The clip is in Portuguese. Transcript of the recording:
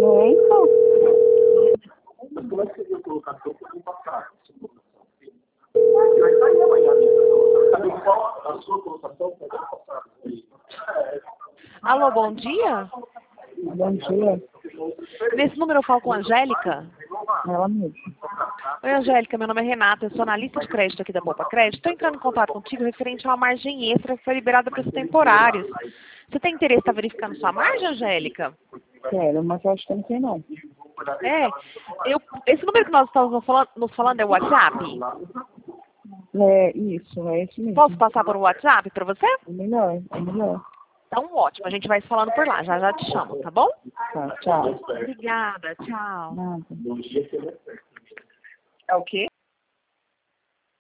É, então. Mas como é que você viu colocação para não passar? Vai sair amanhã. Sabe qual a sua colocação para não passar? Alô, bom dia. Bom dia. Nesse número eu falo com a Angélica. Ela mesmo. Oi, Angélica, meu nome é Renata, eu sou analista de crédito aqui da Poupa Crédito. Estou entrando em contato contigo referente a uma margem extra que foi liberada para os temporários. Você tem interesse em estar verificando sua margem, Angélica? Quero, mas eu acho que não tem não. Esse número que nós estamos nos falando é o WhatsApp? É isso, é esse mesmo. Posso passar por um WhatsApp para você? É melhor, é melhor. Então, ótimo, a gente vai se falando por lá, já já te chamo, tá bom? Tá, tchau. Obrigada, tchau. Nada. Bom dia, É o quê?